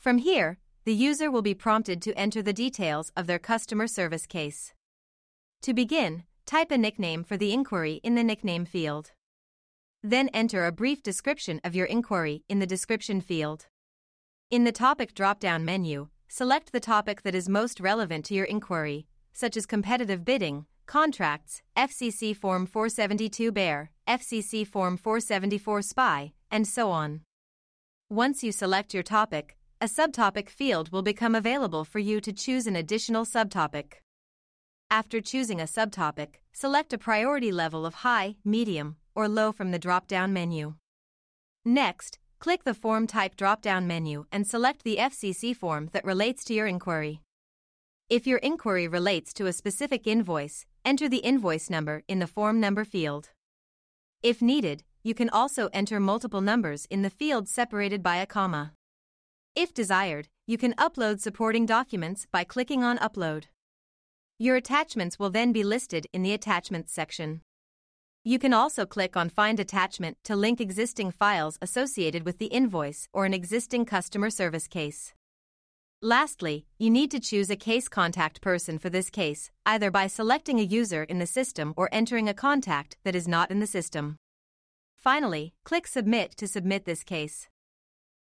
From here, the user will be prompted to enter the details of their customer service case. To begin, type a nickname for the inquiry in the nickname field. Then enter a brief description of your inquiry in the description field. In the topic drop-down menu, select the topic that is most relevant to your inquiry, such as competitive bidding, contracts, FCC Form 472 BEAR, FCC Form 474 SPY, and so on. Once you select your topic, a subtopic field will become available for you to choose an additional subtopic. After choosing a subtopic, select a priority level of high, medium, or low from the drop-down menu. Next, click the Form Type drop-down menu and select the FCC form that relates to your inquiry. If your inquiry relates to a specific invoice, enter the invoice number in the Form Number field. If needed, you can also enter multiple numbers in the field separated by a comma. If desired, you can upload supporting documents by clicking on Upload. Your attachments will then be listed in the Attachments section. You can also click on Find Attachment to link existing files associated with the invoice or an existing customer service case. Lastly, you need to choose a case contact person for this case, either by selecting a user in the system or entering a contact that is not in the system. Finally, click Submit to submit this case.